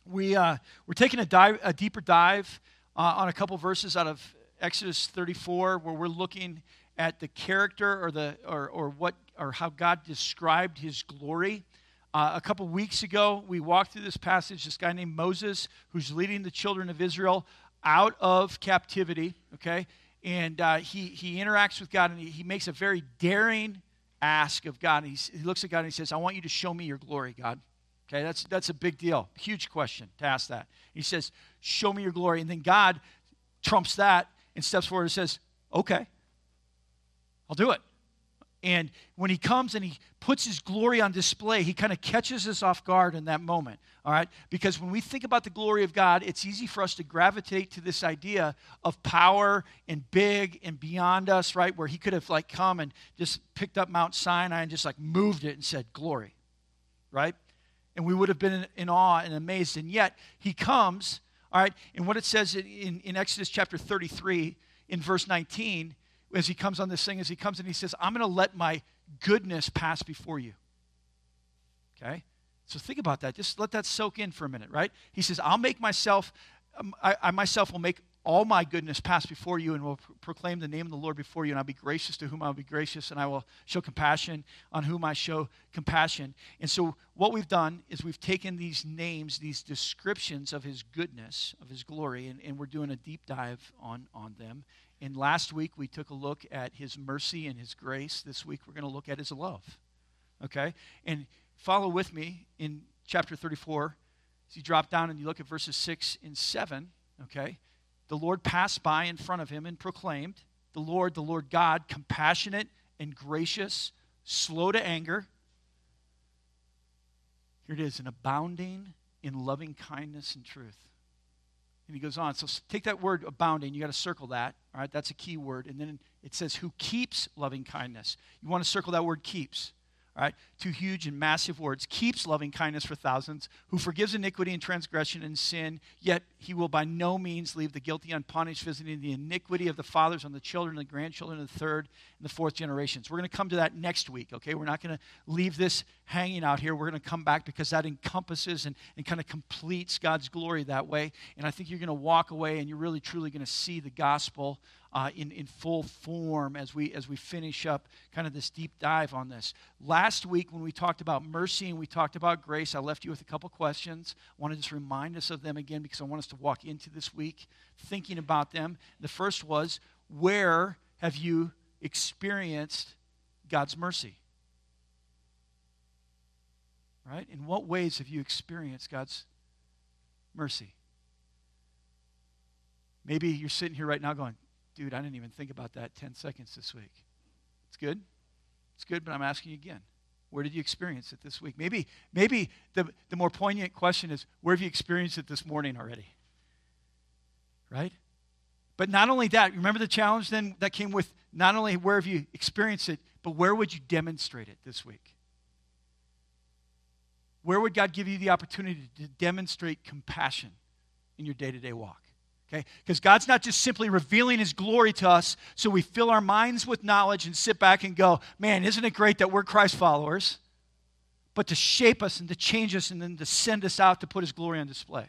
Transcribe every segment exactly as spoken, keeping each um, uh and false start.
We, uh, we're taking a, dive, a deeper dive uh, on a couple verses out of Exodus thirty-four, where we're looking at the character or the or or what or how God described His glory. Uh, a couple weeks ago, we walked through this passage. This guy named Moses, who's leading the children of Israel out of captivity. Okay, and uh, he he interacts with God, and he, he makes a very daring ask of God. And he's, he looks at God and he says, "I want you to show me your glory, God." Okay, that's that's a big deal, huge question to ask that. He says, "Show me your glory," and then God trumps that and steps forward and says, "Okay, I'll do it." And when he comes and he puts his glory on display, he kind of catches us off guard in that moment, all right? Because when we think about the glory of God, it's easy for us to gravitate to this idea of power and big and beyond us, right? Where he could have like come and just picked up Mount Sinai and just like moved it and said, "Glory," right? And we would have been in, in awe and amazed. And yet he comes, all right? And what it says in, in Exodus chapter thirty-three in verse nineteen, as he comes on this thing, as he comes and he says, "I'm going to let my goodness pass before you." Okay? So think about that. Just let that soak in for a minute, right? He says, "I'll make myself, um, I, I myself will make all my goodness pass before you and will pro- proclaim the name of the Lord before you, and I'll be gracious to whom I'll be gracious, and I will show compassion on whom I show compassion." And so what we've done is we've taken these names, these descriptions of his goodness, of his glory, and, and we're doing a deep dive on, on them. And last week, we took a look at his mercy and his grace. This week, we're going to look at his love, okay? And follow with me in chapter thirty-four. As you drop down and you look at verses six and seven, okay? "The Lord passed by in front of him and proclaimed, 'The Lord, the Lord God, compassionate and gracious, slow to anger.'" Here it is, "and abounding in loving kindness and truth." And he goes on. So take that word abounding. You got to circle that. All right, that's a key word. And then it says, "who keeps loving kindness." You want to circle that word "keeps." All right, two huge and massive words. "Keeps loving kindness for thousands, who forgives iniquity and transgression and sin, yet he will by no means leave the guilty unpunished, visiting the iniquity of the fathers on the children and the grandchildren of the third and the fourth generations." We're going to come to that next week, okay? We're not going to leave this hanging out here. We're going to come back because that encompasses and, and kind of completes God's glory that way. And I think you're going to walk away and you're really, truly going to see the gospel Uh, in, in full form as we as we finish up kind of this deep dive on this. Last week when we talked about mercy and we talked about grace, I left you with a couple questions. I want to just remind us of them again because I want us to walk into this week thinking about them. The first was, where have you experienced God's mercy? Right? In what ways have you experienced God's mercy? Maybe you're sitting here right now going, "Dude, I didn't even think about that ten seconds this week." It's good. It's good, but I'm asking you again. Where did you experience it this week? Maybe maybe the, the more poignant question is, where have you experienced it this morning already? Right? But not only that, remember the challenge then that came with not only where have you experienced it, but where would you demonstrate it this week? Where would God give you the opportunity to demonstrate compassion in your day-to-day walk? Okay? Because God's not just simply revealing his glory to us so we fill our minds with knowledge and sit back and go, "Man, isn't it great that we're Christ followers?" But to shape us and to change us and then to send us out to put his glory on display.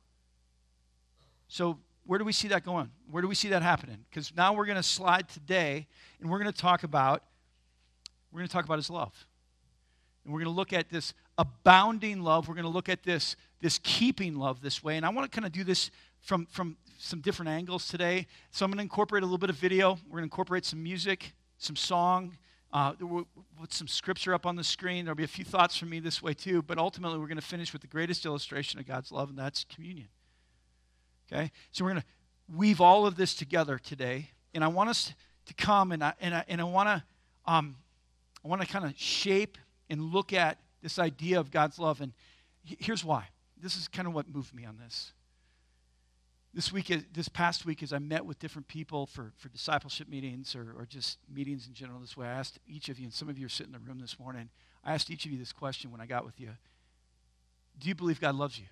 So where do we see that going? Where do we see that happening? Because now we're going to slide today and we're going to talk about we're going to talk about his love. And we're going to look at this abounding love. We're going to look at this, this keeping love this way. And I want to kind of do this from, from some different angles today. So I'm going to incorporate a little bit of video. We're going to incorporate some music, some song. Uh, we'll put some scripture up on the screen. There'll be a few thoughts from me this way too. But ultimately, we're going to finish with the greatest illustration of God's love, and that's communion. Okay? So we're going to weave all of this together today. And I want us to come, and I, and I, and I want to um, I want to kind of shape and look at this idea of God's love. And here's why. This is kind of what moved me on this. This week, this past week, as I met with different people for, for discipleship meetings or, or just meetings in general this way, I asked each of you, and some of you are sitting in the room this morning, I asked each of you this question when I got with you. Do you believe God loves you?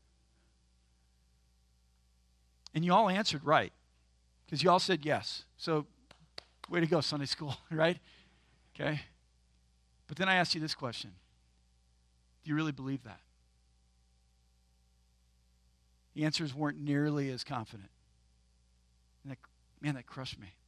And you all answered right, because you all said yes. So, way to go, Sunday school, right? Okay. But then I asked you this question. Do you really believe that? The answers weren't nearly as confident. And that, man, that crushed me.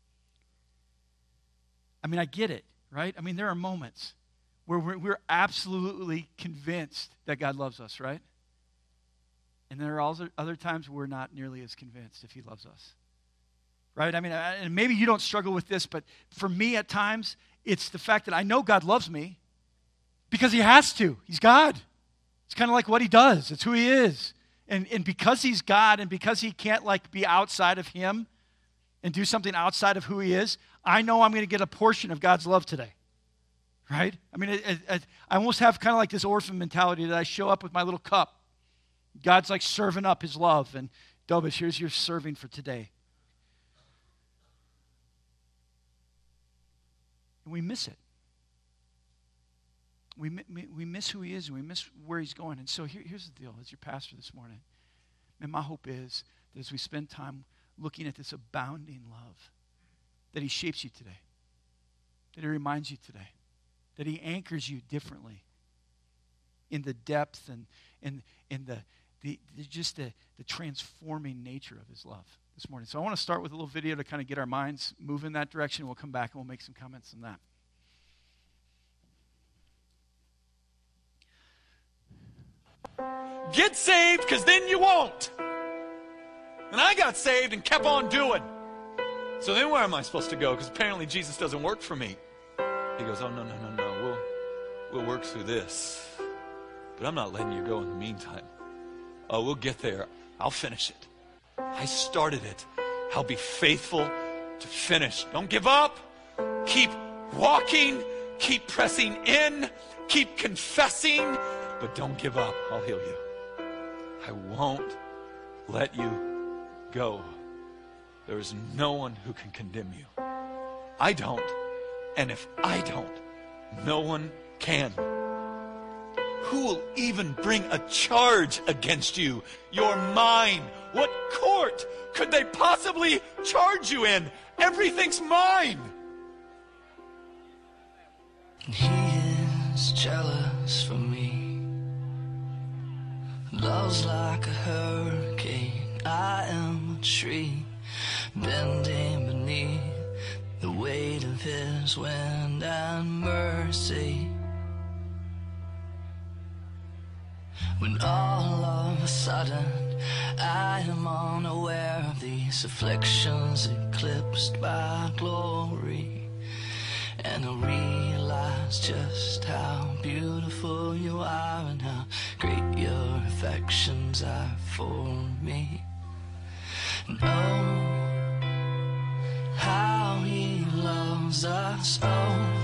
I mean, I get it, right? I mean, there are moments where we're, we're absolutely convinced that God loves us, right? And there are also other times where we're not nearly as convinced if he loves us, right? I mean, I, and maybe you don't struggle with this, but for me at times, it's the fact that I know God loves me because he has to. He's God. It's kind of like what he does. It's who he is. And, and because he's God and because he can't like be outside of him and do something outside of who he is, I know I'm going to get a portion of God's love today, right? I mean, it, it, I almost have kind of like this orphan mentality that I show up with my little cup. God's like serving up his love. And Dobish, here's your serving for today. And we miss it. We, we miss who he is, and we miss where he's going. And so here, here's the deal. As your pastor this morning, and my hope is that as we spend time looking at this abounding love, that he shapes you today, that he reminds you today, that he anchors you differently in the depth and in, in the, the, the just the, the transforming nature of his love this morning. So I want to start with a little video to kind of get our minds moving in that direction. We'll come back and we'll make some comments on that. Get saved, because then you won't. And I got saved and kept on doing. So then where am I supposed to go? Because apparently Jesus doesn't work for me. He goes, oh, no, no, no, no. We'll, we'll work through this. But I'm not letting you go in the meantime. Oh, we'll get there. I'll finish it. I started it. I'll be faithful to finish. Don't give up. Keep walking. Keep pressing in. Keep confessing. But don't give up. I'll heal you. I won't let you go. There is no one who can condemn you. I don't. And if I don't, no one can. Who will even bring a charge against you? You're mine. What court could they possibly charge you in? Everything's mine. He is jealous for me. Love's like a hurricane. I am a tree bending beneath the weight of his wind and mercy. When all of a sudden I am unaware of these afflictions eclipsed by glory, and I realize just how beautiful you are and how great your affections are for me. And oh, how he loves us, oh,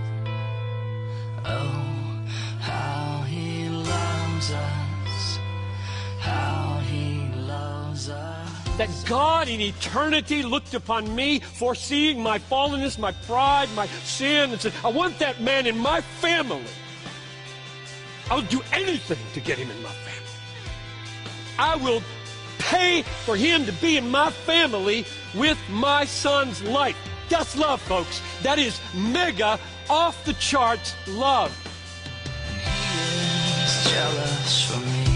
oh, how he loves us, how he loves us. That God in eternity looked upon me, foreseeing my fallenness, my pride, my sin, and said, I want that man in my family. I will do anything to get him in my family. I will pay for him to be in my family with my son's life. That's love, folks. That is mega, off-the-charts love. He is jealous for me.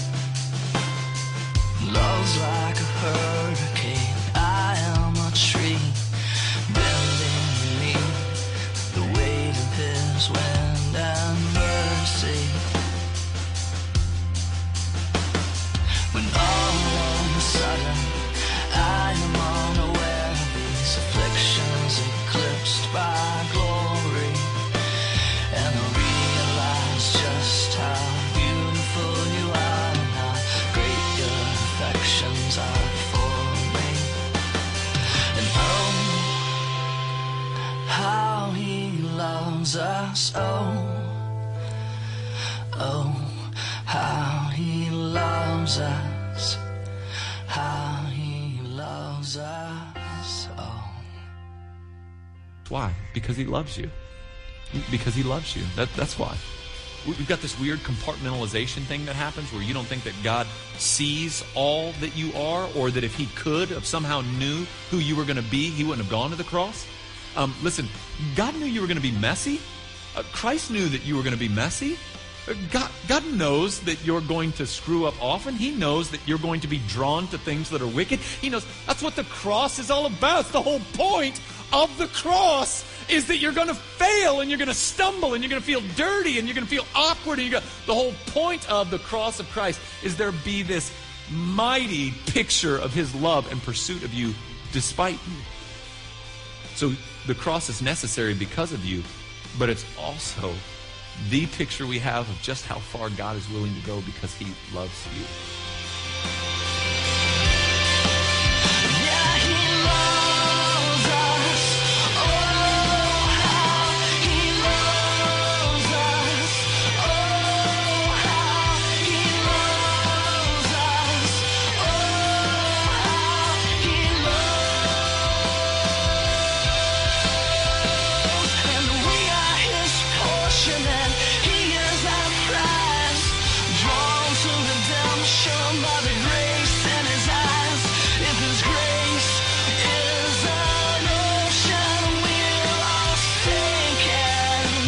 Love's like a hurricane. I am a tree bending beneath the weight of his wind and mercy. When all of a sudden I am unaware of these afflictions eclipsed by glory, and I realize just how beautiful you are and how great your affections are for me. And oh, how he loves us, oh, oh, how he loves us, how he loves us, oh. Why? Because he loves you. Because he loves you. That, that's why. We've got this weird compartmentalization thing that happens where you don't think that God sees all that you are, or that if he could have somehow knew who you were going to be, he wouldn't have gone to the cross. Um, listen, God knew you were going to be messy. Uh, Christ knew that you were going to be messy. God, God knows that you're going to screw up often. He knows that you're going to be drawn to things that are wicked. He knows that's what the cross is all about. It's the whole point of the cross is that you're going to fail and you're going to stumble and you're going to feel dirty and you're going to feel awkward. And you're going to, the whole point of the cross of Christ is there be this mighty picture of his love and pursuit of you despite you. So the cross is necessary because of you, but it's also the picture we have of just how far God is willing to go because he loves you. Yeah, he loves us. Oh, how he loves us. Oh, how he loves us. Oh, how he loves. And we are his portion, and he is our prize. Drawn to redemption by the grace in his eyes. If his grace is an ocean, we're all sinking.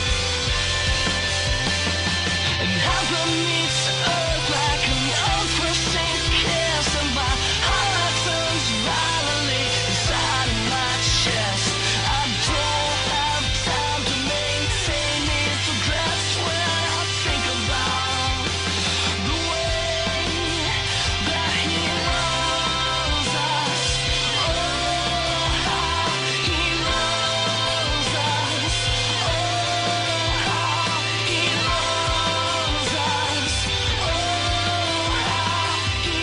And heaven meets earth like an unforeseen kiss, and my heart turns violently inside of my chest. I don't have time to maintain these regrets when I think about the way that he loves us. Oh, how he loves us. Oh, how he loves us. Oh, how he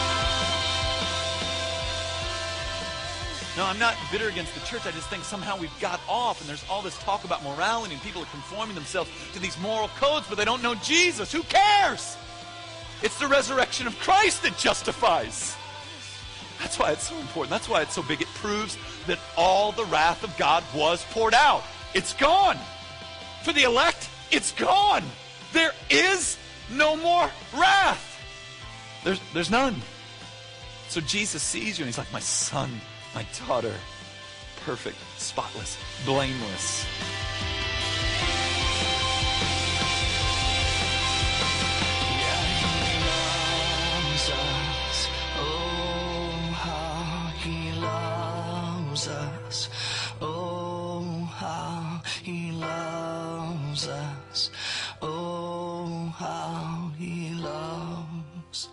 loves. No, I'm not bitter against the church. I just think somehow we've got off, and there's all this talk about morality, and people are conforming themselves to these moral codes, but they don't know Jesus. Who cares? It's the resurrection of Christ that justifies. That's why it's so important. That's why it's so big. It proves that all the wrath of God was poured out. It's gone. For the elect, it's gone. There is no more wrath. There's, there's none. So Jesus sees you and he's like, my son, my daughter, perfect, spotless, blameless. Loves us. Oh, how he loves us. Oh, how he loves us. Oh, how he loves.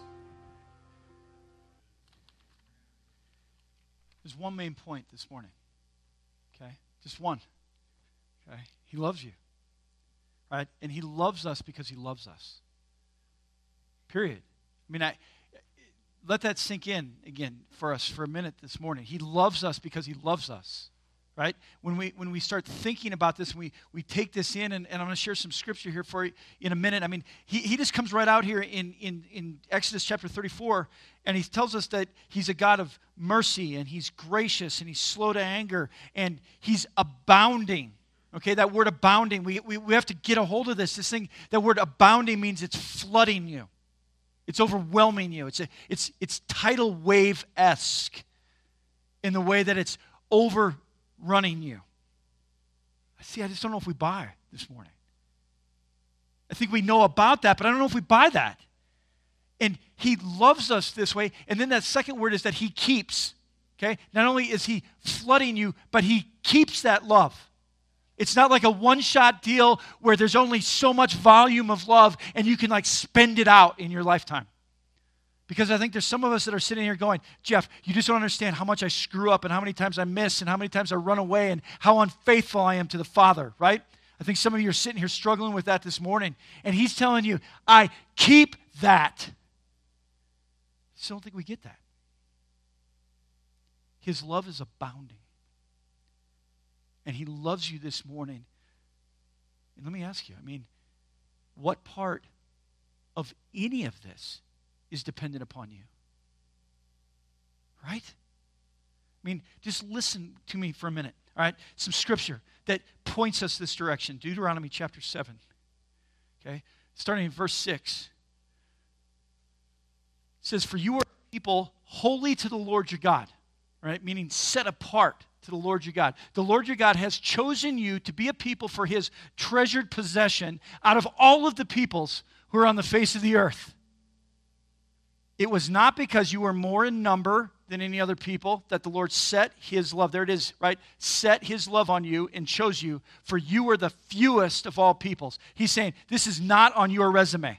There's one main point this morning. Okay? Just one. Okay? He loves you. Right? And he loves us because he loves us. Period. I mean, I let that sink in again for us for a minute this morning. He loves us because he loves us. Right? When we when we start thinking about this, we we take this in, and, and I'm going to share some scripture here for you in a minute. I mean, he, he just comes right out here in, in, in Exodus chapter thirty-four, and he tells us that he's a God of mercy, and he's gracious, and he's slow to anger, and he's abounding. Okay, that word abounding, we, we, we have to get a hold of this. This thing, that word abounding means it's flooding you. It's overwhelming you. It's a, it's it's tidal wave-esque in the way that it's over running you. I see, I just don't know if we buy this morning. I think we know about that, but I don't know if we buy that. And he loves us this way. And then that second word is that he keeps. Okay? Not only is he flooding you, but he keeps that love. It's not like a one-shot deal where there's only so much volume of love and you can like spend it out in your lifetime. Because I think there's some of us that are sitting here going, Jeff, you just don't understand how much I screw up and how many times I miss and how many times I run away and how unfaithful I am to the Father, right? I think some of you are sitting here struggling with that this morning. And he's telling you, I keep that. I just don't think we get that. His love is abounding. And he loves you this morning. And let me ask you, I mean, what part of any of this is dependent upon you? Right? I mean, just listen to me for a minute. All right? Some scripture that points us this direction. Deuteronomy chapter seven. Okay? Starting in verse six. It says, for you are people holy to the Lord your God. Right? Meaning set apart. to the Lord your God. The Lord your God has chosen you to be a people for his treasured possession out of all of the peoples who are on the face of the earth. It was not because you were more in number than any other people that the Lord set his love. There it is, right? Set his love on you and chose you, for you were the fewest of all peoples. He's saying, this is not on your resume.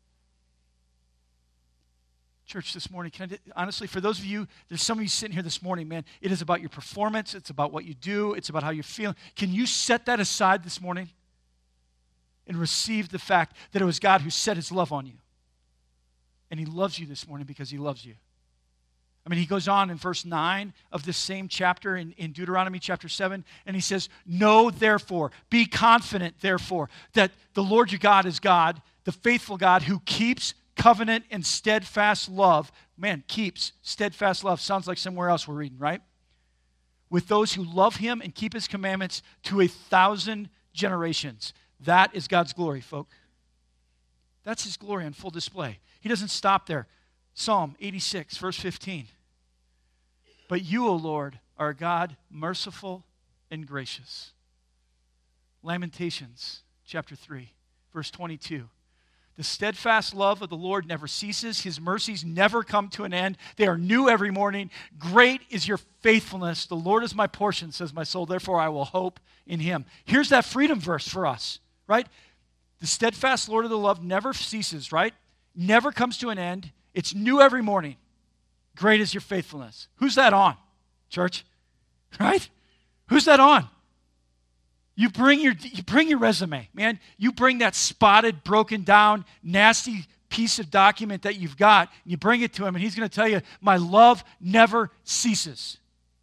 Church, this morning, can I, honestly, for those of you, there's some of you sitting here this morning, man, it is about your performance. It's about what you do. It's about how you're feeling. Can you set that aside this morning and receive the fact that it was God who set his love on you? And he loves you this morning because he loves you. I mean, he goes on in verse nine of this same chapter in, in Deuteronomy chapter seven, and he says, know therefore, be confident therefore, that the Lord your God is God, the faithful God who keeps covenant and steadfast love. Man, keeps steadfast love. Sounds like somewhere else we're reading, right? With those who love him and keep his commandments to a thousand generations. That is God's glory, folk. That's his glory on full display. He doesn't stop there. Psalm eighty-six, verse fifteen. But you, O Lord, are a God merciful and gracious. Lamentations chapter three, verse twenty-two. The steadfast love of the Lord never ceases. His mercies never come to an end. They are new every morning. Great is your faithfulness. The Lord is my portion, says my soul. Therefore, I will hope in him. Here's that freedom verse for us, right? The steadfast Lord of the love never ceases, right? Never comes to an end. It's new every morning. Great is your faithfulness. Who's that on, church? Right? Who's that on? You bring your you bring your resume, man. You bring that spotted, broken down, nasty piece of document that you've got, and you bring it to him, and he's going to tell you, my love never ceases.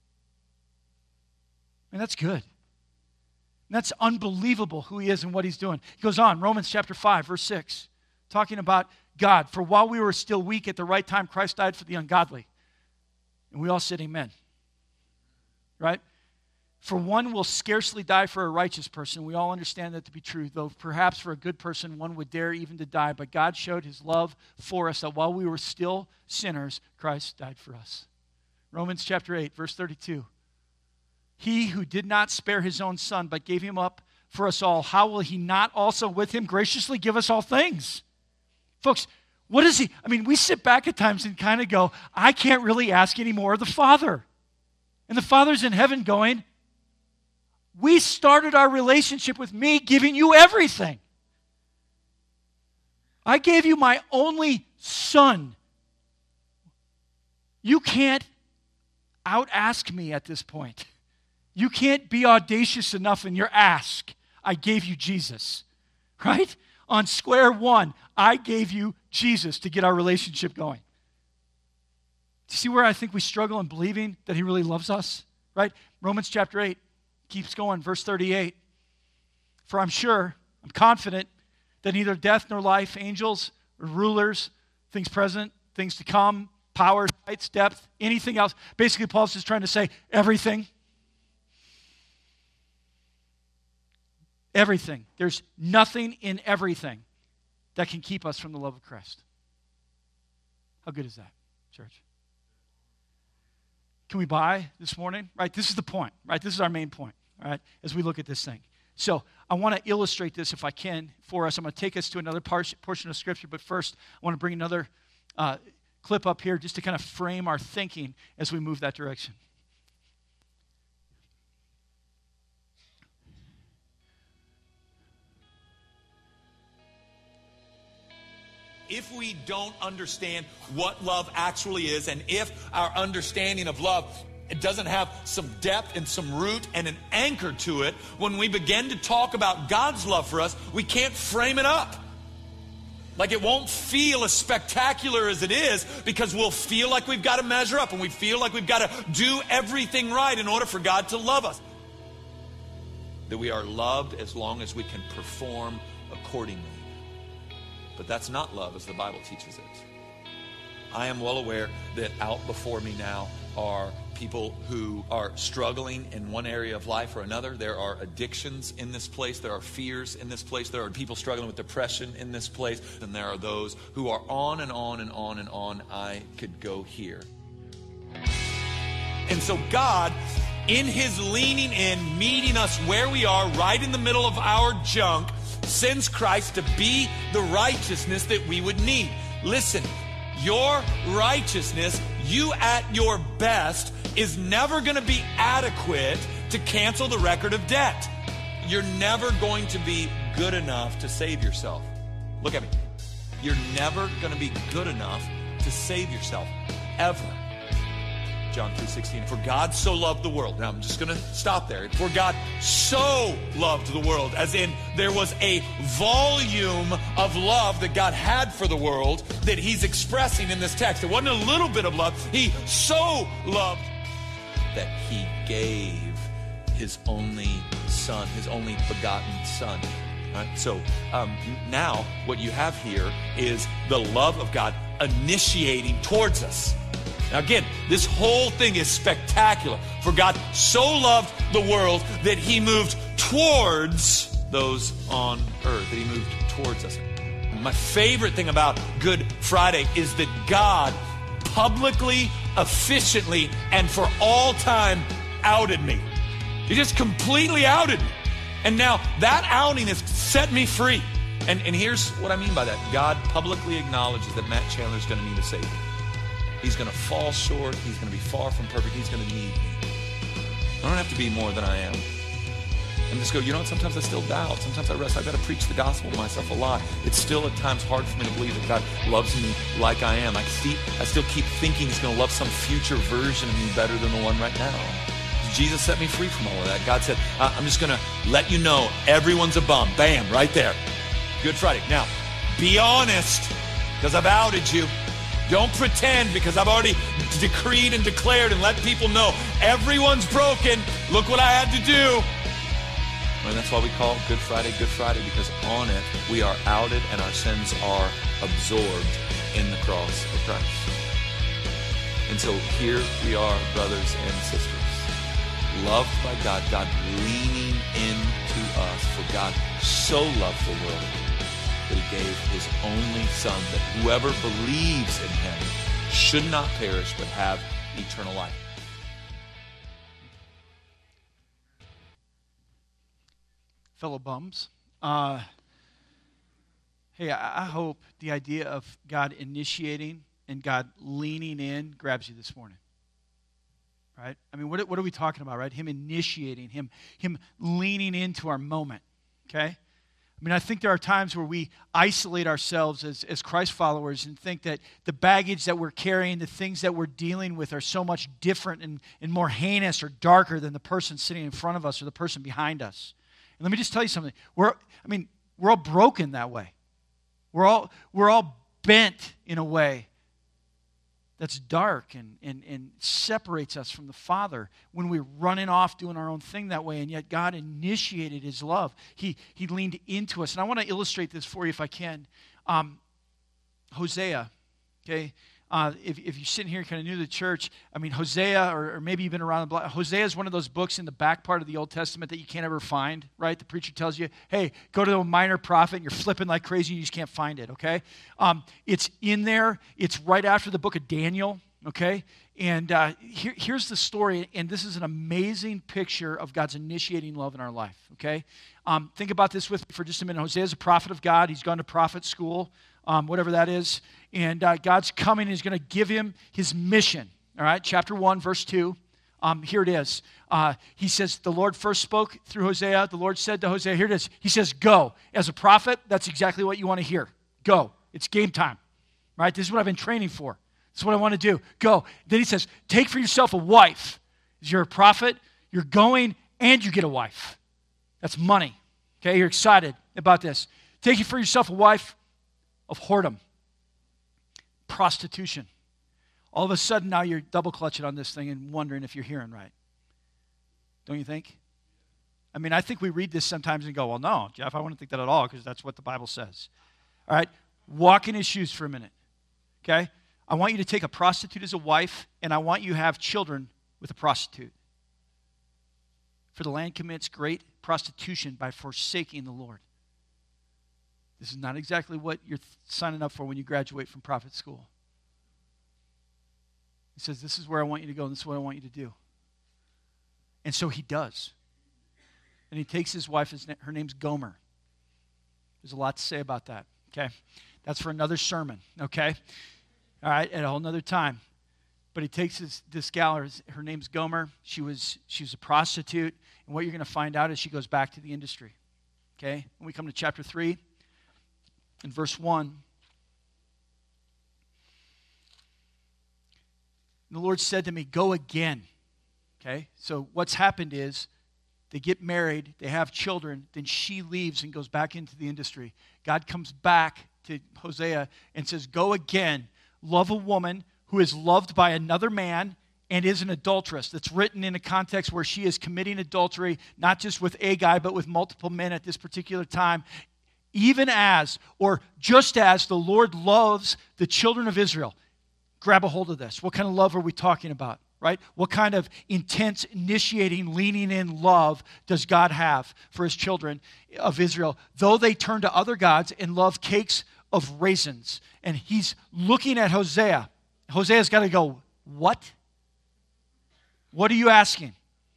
And that's good. And that's unbelievable who he is and what he's doing. He goes on, Romans chapter five, verse six, talking about God. For while we were still weak, at the right time, Christ died for the ungodly. And we all said amen. Right? For one will scarcely die for a righteous person. We all understand that to be true, though perhaps for a good person one would dare even to die. But God showed his love for us, that while we were still sinners, Christ died for us. Romans chapter eight, verse thirty-two. He who did not spare his own son, but gave him up for us all, how will he not also with him graciously give us all things? Folks, what is he? I mean, we sit back at times and kind of go, I can't really ask any more of the Father. And the Father's in heaven going, we started our relationship with me giving you everything. I gave you my only son. You can't out-ask me at this point. You can't be audacious enough in your ask. I gave you Jesus, right? On square one, I gave you Jesus to get our relationship going. Do you see where I think we struggle in believing that he really loves us, right? Romans chapter eight. Keeps going, verse thirty-eight. For I'm sure, I'm confident, that neither death nor life, angels or rulers, things present, things to come, power, heights, depth, anything else. Basically, Paul's just trying to say everything. Everything. There's nothing in everything that can keep us from the love of Christ. How good is that, church? Can we buy this morning? Right, this is the point, right? This is our main point, all right, as we look at this thing. So I want to illustrate this, if I can, for us. I'm going to take us to another portion of Scripture, but first I want to bring another uh, clip up here just to kind of frame our thinking as we move that direction. If we don't understand what love actually is, and if our understanding of love it doesn't have some depth and some root and an anchor to it, when we begin to talk about God's love for us, we can't frame it up. Like it won't feel as spectacular as it is, because we'll feel like we've got to measure up and we feel like we've got to do everything right in order for God to love us. That we are loved as long as we can perform accordingly. But that's not love as the Bible teaches it. I am well aware that out before me now are people who are struggling in one area of life or another. There are addictions in this place. There are fears in this place. There are people struggling with depression in this place. And there are those who are on and on and on and on. I could go here. And so God in his leaning in, meeting us where we are, right in the middle of our junk, sends Christ to be the righteousness that we would need. Listen, your righteousness, you at your best, is never going to be adequate to cancel the record of debt. You're never going to be good enough to save yourself. Look at me. You're never going to be good enough to save yourself, ever. John three sixteen, for God so loved the world. Now I'm just going to stop there. For God so loved the world, as in there was a volume of love that God had for the world that he's expressing in this text. It wasn't a little bit of love. He so loved that he gave his only son, his only begotten son. Right? So um, now what you have here is the love of God initiating towards us. Now again, this whole thing is spectacular. For God so loved the world that he moved towards those on earth, that he moved towards us. And my favorite thing about Good Friday is that God publicly, efficiently, and for all time outed me. He just completely outed me. And now that outing has set me free. And, and here's what I mean by that. God publicly acknowledges that Matt Chandler's going to need a Savior. He's going to fall short. He's going to be far from perfect. He's going to need me. I don't have to be more than I am. And just go, you know what? Sometimes I still doubt. Sometimes I rest. I've got to preach the gospel to myself a lot. It's still at times hard for me to believe that God loves me like I am. I, see, I still keep thinking he's going to love some future version of me better than the one right now. Jesus set me free from all of that. God said, I'm just going to let you know everyone's a bum. Bam, right there. Good Friday. Now, be honest, because I've outed you. Don't pretend, because I've already decreed and declared and let people know everyone's broken. Look what I had to do. And that's why we call Good Friday Good Friday, because on it we are outed and our sins are absorbed in the cross of Christ. And so here we are, brothers and sisters, loved by God, God leaning into us. For God so loved the world that he gave his only son, that whoever believes in him should not perish but have eternal life. Fellow bums, uh, hey, I, I hope the idea of God initiating and God leaning in grabs you this morning. Right? I mean, what, what are we talking about, right? Him initiating, him, him leaning into our moment, okay? I mean, I think there are times where we isolate ourselves as, as Christ followers and think that the baggage that we're carrying, the things that we're dealing with are so much different and, and more heinous or darker than the person sitting in front of us or the person behind us. And let me just tell you something. We're, I mean, we're all broken that way. We're all, we're all bent in a way that's dark and, and, and separates us from the Father when we're running off doing our own thing that way, and yet God initiated his love. He, he leaned into us. And I want to illustrate this for you if I can. Um, Hosea, okay? Uh, if, if you're sitting here kind of new to the church, I mean, Hosea, or, or maybe you've been around the block, Hosea is one of those books in the back part of the Old Testament that you can't ever find, right? The preacher tells you, hey, go to a minor prophet, and you're flipping like crazy, and you just can't find it, okay? Um, it's in there. It's right after the book of Daniel, okay? And uh, here, here's the story, and this is an amazing picture of God's initiating love in our life, okay? Um, think about this with me for just a minute. Hosea is a prophet of God. He's gone to prophet school, um, whatever that is. And uh, God's coming and he's going to give him his mission. All right, chapter one, verse two. Um, here it is. Uh, he says, the Lord first spoke through Hosea. The Lord said to Hosea, here it is. He says, go. As a prophet, that's exactly what you want to hear. Go. It's game time. Right? This is what I've been training for. This is what I want to do. Go. Then he says, take for yourself a wife. You're a prophet, you're going, and you get a wife. That's money. Okay, you're excited about this. Take for yourself a wife of whoredom. Prostitution. All of a sudden now you're double clutching on this thing and wondering if you're hearing right. Don't you think? I mean, I think we read this sometimes and go, well, no, Jeff, I wouldn't think that at all because that's what the Bible says. All right, walk in his shoes for a minute. Okay? I want you to take a prostitute as a wife, and I want you to have children with a prostitute. For the land commits great prostitution by forsaking the Lord. This is not exactly what you're signing up for when you graduate from prophet school. He says, this is where I want you to go, and this is what I want you to do. And so he does. And he takes his wife, his, her name's Gomer. There's a lot to say about that, okay? That's for another sermon, okay? All right, at a whole nother time. But he takes this, this gal, her, her name's Gomer. She was, she was a prostitute. And what you're going to find out is she goes back to the industry, okay? When we come to chapter three, in verse one, the Lord said to me, go again, okay? So what's happened is they get married, they have children, then she leaves and goes back into the industry. God comes back to Hosea and says, go again, love a woman who is loved by another man and is an adulteress. That's written in a context where she is committing adultery, not just with a guy, but with multiple men at this particular time. Even as, or just as, the Lord loves the children of Israel. Grab a hold of this. What kind of love are we talking about, right? What kind of intense, initiating, leaning in love does God have for his children of Israel? Though they turn to other gods and love cakes of raisins. And he's looking at Hosea. Hosea's got to go, what? What are you asking?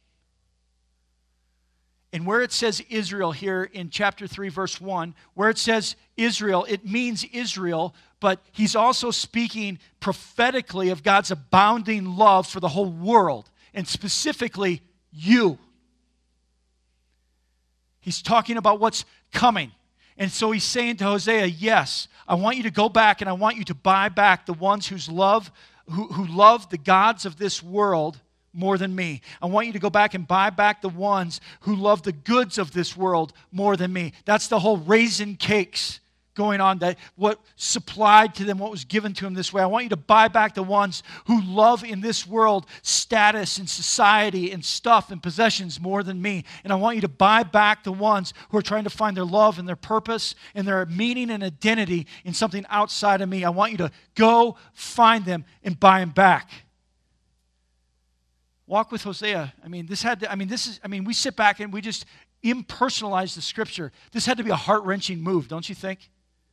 And where it says Israel here in chapter three, verse one, where it says Israel, it means Israel, but he's also speaking prophetically of God's abounding love for the whole world, and specifically you. He's talking about what's coming. And so he's saying to Hosea, yes, I want you to go back and I want you to buy back the ones whose love, who, who love the gods of this world more than me. I want you to go back and buy back the ones who love the goods of this world more than me. That's the whole raisin cakes going on, that what supplied to them, what was given to them this way. I want you to buy back the ones who love in this world status and society and stuff and possessions more than me. And I want you to buy back the ones who are trying to find their love and their purpose and their meaning and identity in something outside of me. I want you to go find them and buy them back. Walk with Hosea. I mean, this had to, I mean, this is, I mean, we sit back and we just impersonalize the scripture. This had to be a heart-wrenching move, don't you think?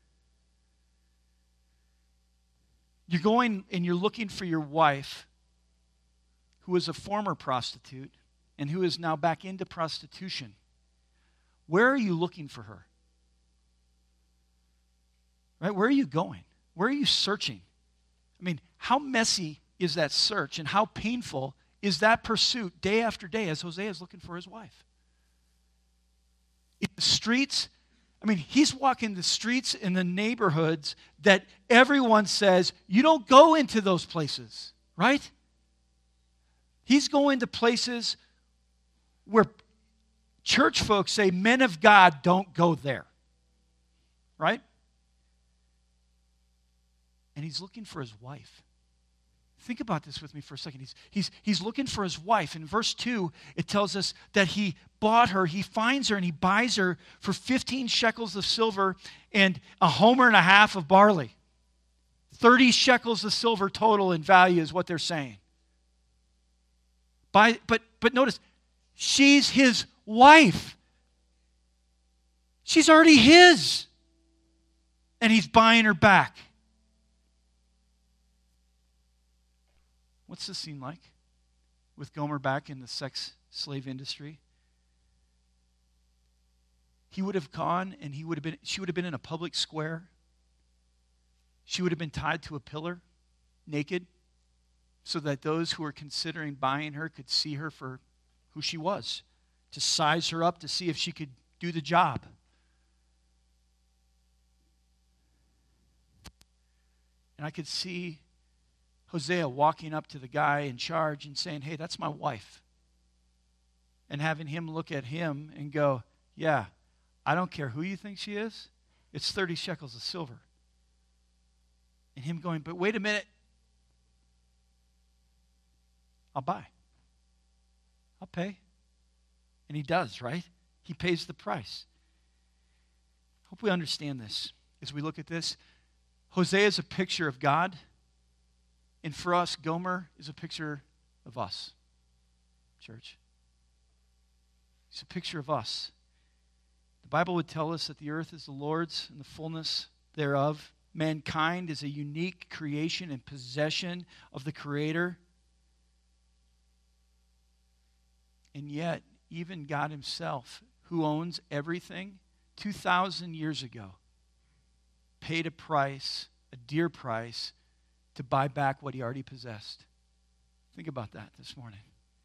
You're going and you're looking for your wife who was a former prostitute and who is now back into prostitution. Where are you looking for her? Right? Where are you going? Where are you searching? I mean, how messy is that search and how painful is that pursuit day after day as Hosea is looking for his wife? In the streets, I mean, he's walking the streets in the neighborhoods that everyone says, you don't go into those places, right? He's going to places where church folks say, men of God don't go there, right? And he's looking for his wife. Think about this with me for a second. He's, he's, he's looking for his wife. In verse two, it tells us that he bought her, he finds her, and he buys her for fifteen shekels of silver and a homer and a half of barley. thirty shekels of silver total in value is what they're saying. By, but, but notice, she's his wife. She's already his. And he's buying her back. What's this scene like with Gomer back in the sex slave industry? He would have gone and he would have been, she would have been in a public square. She would have been tied to a pillar, naked, so that those who were considering buying her could see her for who she was, to size her up to see if she could do the job. And I could see Hosea walking up to the guy in charge and saying, hey, that's my wife. And having him look at him and go, yeah, I don't care who you think she is. It's thirty shekels of silver. And him going, but wait a minute. I'll buy. I'll pay. And he does, right? He pays the price. Hope we understand this as we look at this. Hosea is a picture of God. And for us, Gomer is a picture of us, church. It's a picture of us. The Bible would tell us that the earth is the Lord's and the fullness thereof. Mankind is a unique creation and possession of the Creator. And yet, even God himself, who owns everything, two thousand years ago, paid a price, a dear price, to buy back what he already possessed. Think about that this morning.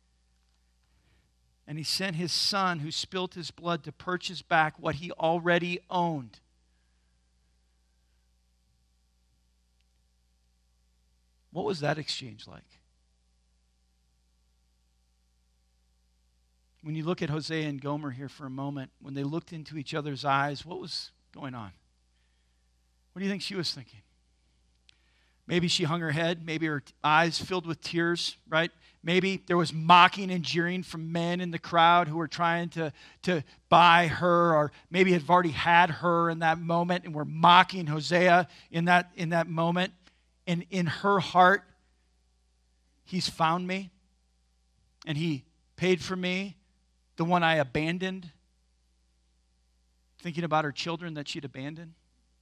And he sent his son who spilt his blood to purchase back what he already owned. What was that exchange like? When you look at Hosea and Gomer here for a moment, when they looked into each other's eyes, what was going on? What do you think she was thinking? Maybe she hung her head. Maybe her eyes filled with tears, right? Maybe there was mocking and jeering from men in the crowd who were trying to, to buy her, or maybe had already had her in that moment and were mocking Hosea in that, in that moment. And in her heart, he's found me, and he paid for me, the one I abandoned, thinking about her children that she'd abandoned.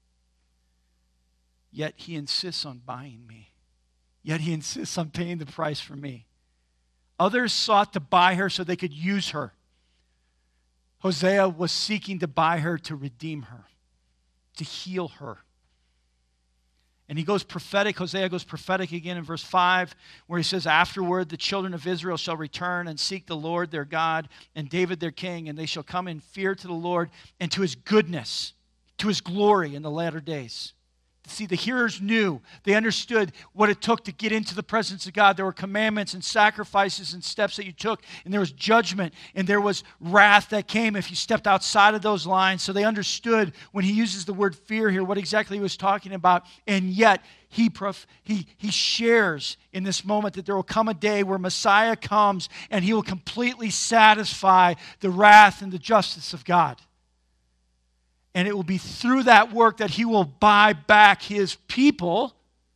Yet he insists on buying me. Yet he insists on paying the price for me. Others sought to buy her so they could use her. Hosea was seeking to buy her to redeem her, to heal her. And he goes prophetic. Hosea goes prophetic again in verse five, where he says, afterward the children of Israel shall return and seek the Lord their God and David their king, and they shall come in fear to the Lord and to his goodness, to his glory in the latter days. See, the hearers knew. They understood what it took to get into the presence of God. There were commandments and sacrifices and steps that you took, and there was judgment, and there was wrath that came if you stepped outside of those lines. So they understood when he uses the word fear here what exactly he was talking about, and yet he, prof- he, he shares in this moment that there will come a day where Messiah comes, and he will completely satisfy the wrath and the justice of God. And it will be through that work that he will buy back his people.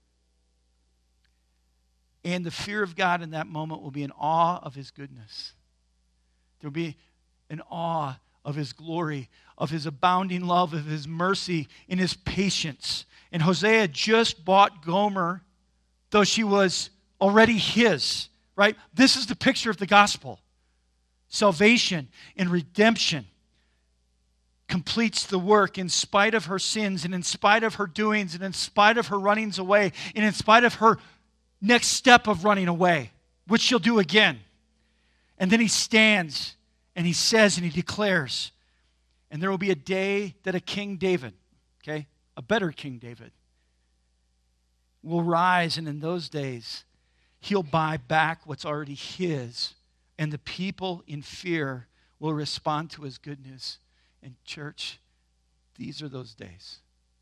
And the fear of God in that moment will be in awe of his goodness. There will be an awe of his glory, of his abounding love, of his mercy, and his patience. And Hosea just bought Gomer, though she was already his, right? This is the picture of the gospel. Salvation and redemption completes the work in spite of her sins and in spite of her doings and in spite of her runnings away and in spite of her next step of running away, which she'll do again. And then he stands and he says and he declares, and there will be a day that a King David, okay, a better King David, will rise, and in those days he'll buy back what's already his, and the people in fear will respond to his goodness. And church, these are those days.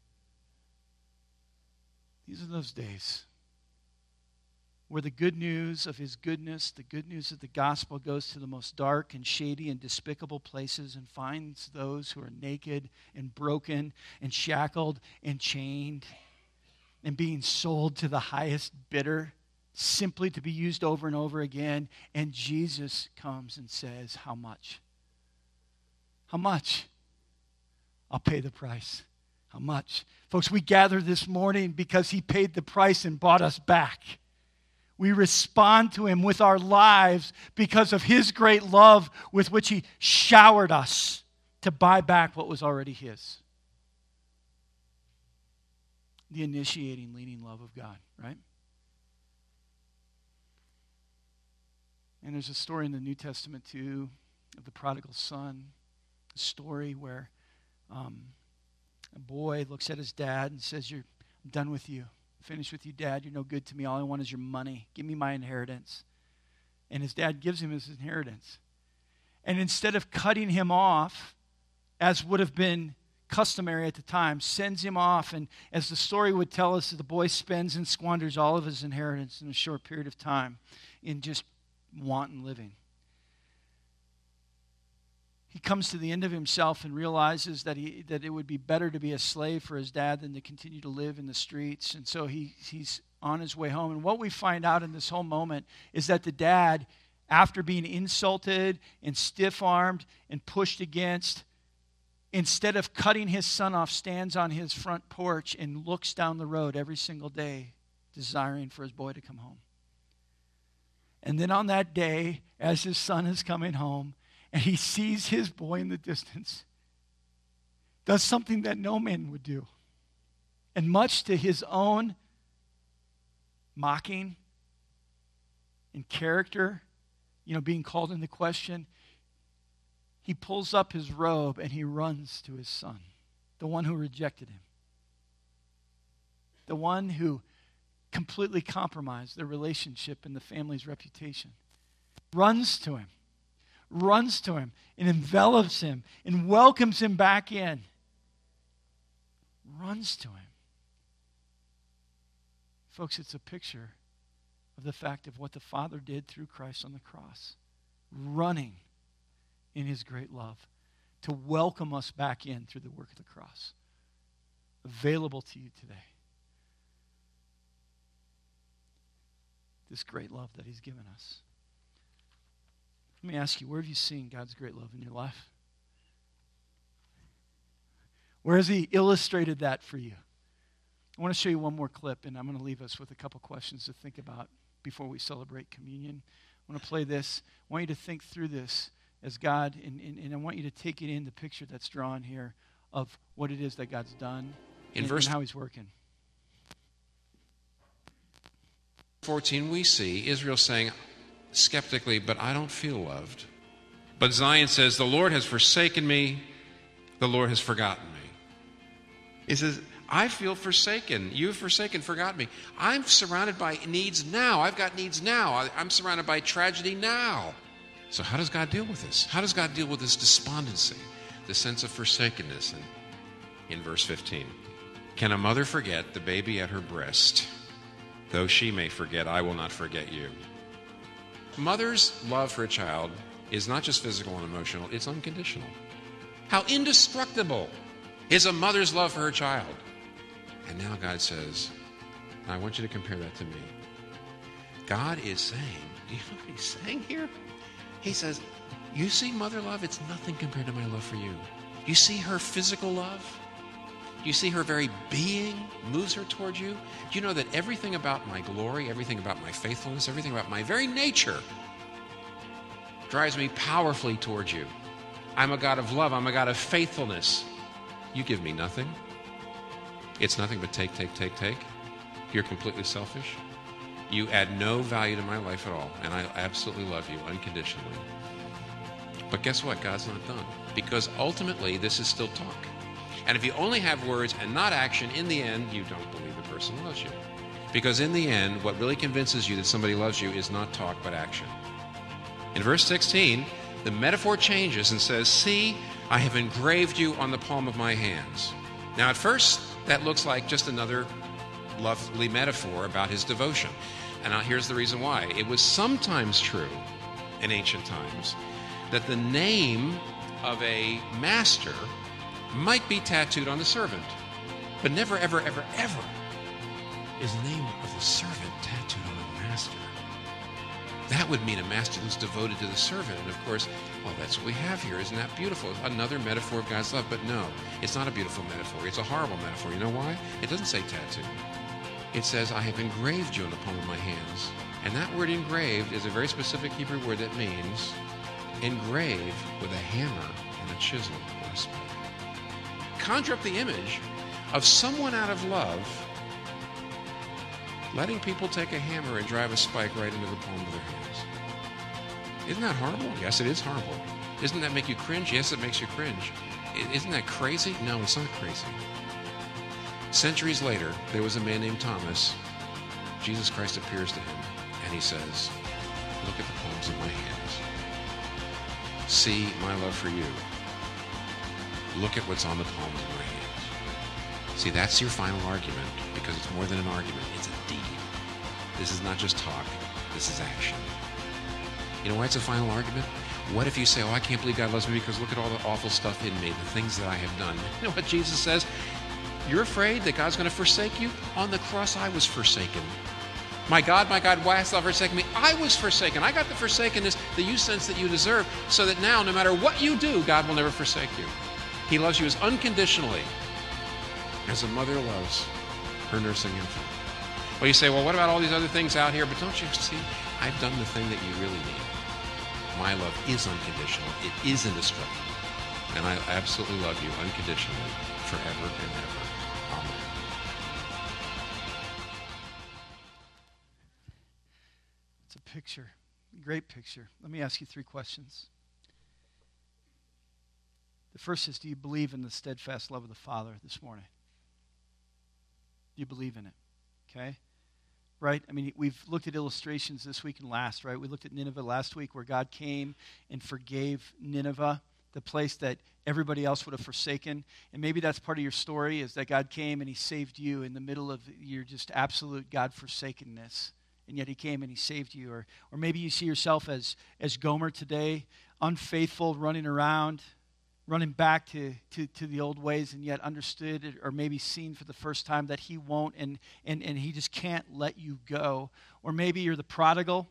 These are those days where the good news of his goodness, the good news of the gospel goes to the most dark and shady and despicable places and finds those who are naked and broken and shackled and chained and being sold to the highest bidder simply to be used over and over again. And Jesus comes and says, how much? How much? I'll pay the price. How much? Folks, we gather this morning because he paid the price and bought us back. We respond to him with our lives because of his great love with which he showered us to buy back what was already his. The initiating, leading love of God, right? And there's a story in the New Testament too of the prodigal son. A story where um, a boy looks at his dad and says, "You're I'm done with you. I'm finished with you, Dad. You're no good to me. All I want is your money. Give me my inheritance." And his dad gives him his inheritance. And instead of cutting him off, as would have been customary at the time, sends him off. And as the story would tell us, the boy spends and squanders all of his inheritance in a short period of time in just wanton living. He comes to the end of himself and realizes that he that it would be better to be a slave for his dad than to continue to live in the streets. And so he he's on his way home. And what we find out in this whole moment is that the dad, after being insulted and stiff-armed and pushed against, instead of cutting his son off, stands on his front porch and looks down the road every single day, desiring for his boy to come home. And then on that day, as his son is coming home, and he sees his boy in the distance, does something that no man would do. And much to his own mocking and character, you know, being called into question, he pulls up his robe and he runs to his son, the one who rejected him, the one who completely compromised their relationship and the family's reputation. Runs to him, runs to him, and envelops him and welcomes him back in. Runs to him. Folks, it's a picture of the fact of what the Father did through Christ on the cross. Running in his great love to welcome us back in through the work of the cross. Available to you today. This great love that he's given us. Let me ask you, where have you seen God's great love in your life? Where has he illustrated that for you? I want to show you one more clip, and I'm going to leave us with a couple questions to think about before we celebrate communion. I want to play this. I want you to think through this as God, and, and, and I want you to take it in the picture that's drawn here of what it is that God's done in and, verse and how he's working. fourteen, we see Israel saying skeptically, but I don't feel loved. But Zion says, the Lord has forsaken me, the Lord has forgotten me. He says, I feel forsaken. You have forsaken, forgotten me. I'm surrounded by needs now. I've got needs now. I'm surrounded by tragedy now. So how does God deal with this? How does God deal with this despondency, the sense of forsakenness? And in verse fifteen, can a mother forget the baby at her breast? Though she may forget, I will not forget you. Mother's love for a child is not just physical and emotional, it's unconditional. How indestructible is a mother's love for her child? And now God says, I want you to compare that to me. God is saying, do you know what he's saying here? He says, you see mother love? It's nothing compared to my love for you. You see her physical love? You see her very being moves her towards you? Do you know that everything about my glory, everything about my faithfulness, everything about my very nature drives me powerfully towards you? I'm a God of love. I'm a God of faithfulness. You give me nothing. It's nothing but take, take, take, take. You're completely selfish. You add no value to my life at all, and I absolutely love you unconditionally. But guess what? God's not done, because ultimately this is still talk. And if you only have words and not action, in the end, you don't believe the person loves you. Because in the end, what really convinces you that somebody loves you is not talk, but action. In verse sixteen, the metaphor changes and says, see, I have engraved you on the palm of my hands. Now, at first, that looks like just another lovely metaphor about his devotion. And now here's the reason why. It was sometimes true in ancient times that the name of a master might be tattooed on the servant, but never, ever, ever, ever is the name of the servant tattooed on the master. That would mean a master who's devoted to the servant. And of course, well, that's what we have here. Isn't that beautiful? Another metaphor of God's love. But no, it's not a beautiful metaphor. It's a horrible metaphor. You know why? It doesn't say tattoo. It says, I have engraved you on the palm of my hands. And that word engraved is a very specific Hebrew word that means engrave with a hammer and a chisel or a spike. Conjure up the image of someone out of love letting people take a hammer and drive a spike right into the palm of their hands. Isn't that horrible? Yes, it is horrible. Doesn't that make you cringe? Yes, it makes you cringe. Isn't that crazy? No, it's not crazy. Centuries later, there was a man named Thomas. Jesus Christ appears to him, and he says, look at the palms of my hands. See my love for you. Look at what's on the palms of my hands. See, that's your final argument, because it's more than an argument. It's a deed. This is not just talk. This is action. You know why it's a final argument? What if you say, oh, I can't believe God loves me because look at all the awful stuff in me, the things that I have done. You know what Jesus says? You're afraid that God's going to forsake you? On the cross, I was forsaken. My God, my God, why hast thou forsaken me? I was forsaken. I got the forsakenness that you sense that you deserve, so that now, no matter what you do, God will never forsake you. He loves you as unconditionally as a mother loves her nursing infant. Well, you say, well, what about all these other things out here? But don't you see, I've done the thing that you really need. My love is unconditional. It is indestructible. And I absolutely love you unconditionally forever and ever. Amen. It's a picture, a great picture. Let me ask you three questions. The first is, do you believe in the steadfast love of the Father this morning? Do you believe in it? Okay? Right? I mean, we've looked at illustrations this week and last, right? We looked at Nineveh last week where God came and forgave Nineveh, the place that everybody else would have forsaken. And maybe that's part of your story, is that God came and he saved you in the middle of your just absolute God-forsakenness. And yet he came and he saved you. Or or maybe you see yourself as, as Gomer today, unfaithful, running around, running back to, to, to the old ways, and yet understood it, or maybe seen for the first time that he won't, and, and, and he just can't let you go. Or maybe you're the prodigal,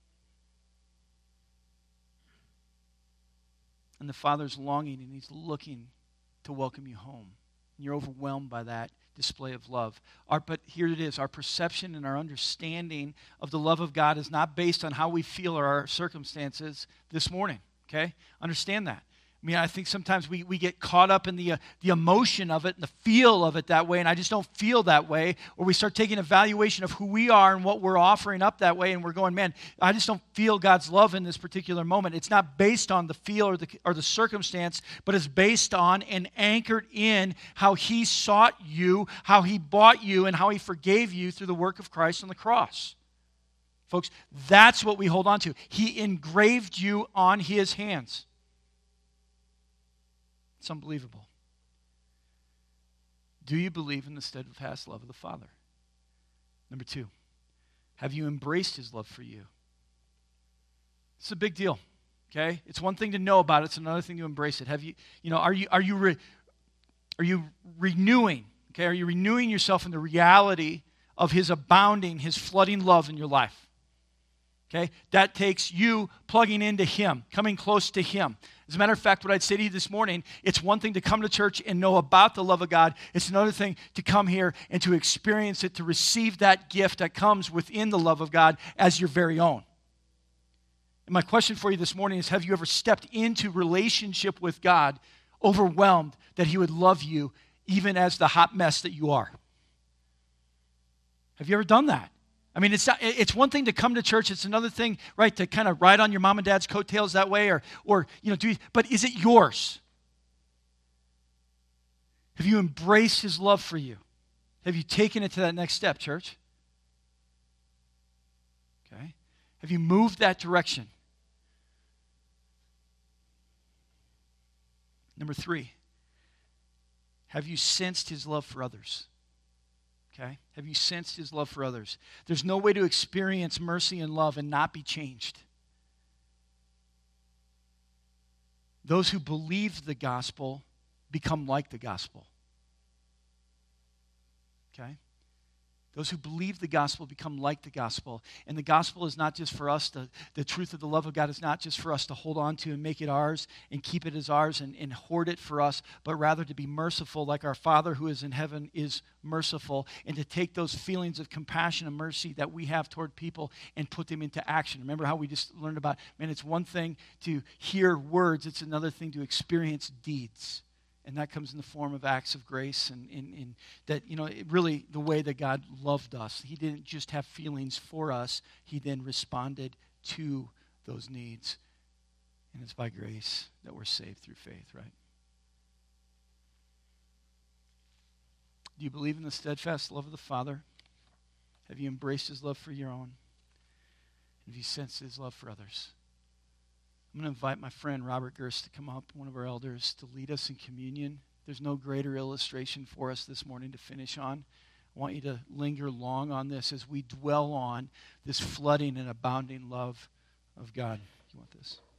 and the Father's longing, and he's looking to welcome you home. And you're overwhelmed by that display of love. Our, but here it is, our perception and our understanding of the love of God is not based on how we feel or our circumstances this morning, okay? Understand that. I mean, I think sometimes we, we get caught up in the uh, the emotion of it and the feel of it that way, and I just don't feel that way. Or we start taking evaluation of who we are and what we're offering up that way, and we're going, man, I just don't feel God's love in this particular moment. It's not based on the feel or the, or the circumstance, but it's based on and anchored in how he sought you, how he bought you, and how he forgave you through the work of Christ on the cross. Folks, that's what we hold on to. He engraved you on his hands. It's unbelievable. Do you believe in the steadfast love of the Father? Number two, have you embraced his love for you? It's a big deal, okay? It's one thing to know about it. It's another thing to embrace it. Have you, you know, are you, are you, re, are you renewing, okay? Are you renewing yourself in the reality of his abounding, his flooding love in your life? Okay? That takes you plugging into him, coming close to him. As a matter of fact, what I'd say to you this morning, it's one thing to come to church and know about the love of God. It's another thing to come here and to experience it, to receive that gift that comes within the love of God as your very own. And my question for you this morning is, have you ever stepped into relationship with God, overwhelmed that he would love you even as the hot mess that you are? Have you ever done that? I mean, it's not, it's one thing to come to church. It's another thing, right, to kind of ride on your mom and dad's coattails that way, or, or you know, do. But is it yours? Have you embraced his love for you? Have you taken it to that next step, church? Okay. Have you moved that direction? Number three, have you sensed his love for others? Okay? Have you sensed his love for others? There's no way to experience mercy and love and not be changed. Those who believe the gospel become like the gospel. Okay? Those who believe the gospel become like the gospel. And the gospel is not just for us, the, the truth of the love of God is not just for us to hold on to and make it ours and keep it as ours and, and hoard it for us, but rather to be merciful like our Father who is in heaven is merciful, and to take those feelings of compassion and mercy that we have toward people and put them into action. Remember how we just learned about, man, it's one thing to hear words, it's another thing to experience deeds. And that comes in the form of acts of grace, and, and, and that, you know, it really the way that God loved us. He didn't just have feelings for us. He then responded to those needs. And it's by grace that we're saved through faith, right? Do you believe in the steadfast love of the Father? Have you embraced his love for your own? Have you sensed his love for others? I'm going to invite my friend Robert Gerst to come up, one of our elders, to lead us in communion. There's no greater illustration for us this morning to finish on. I want you to linger long on this as we dwell on this flooding and abounding love of God. You want this?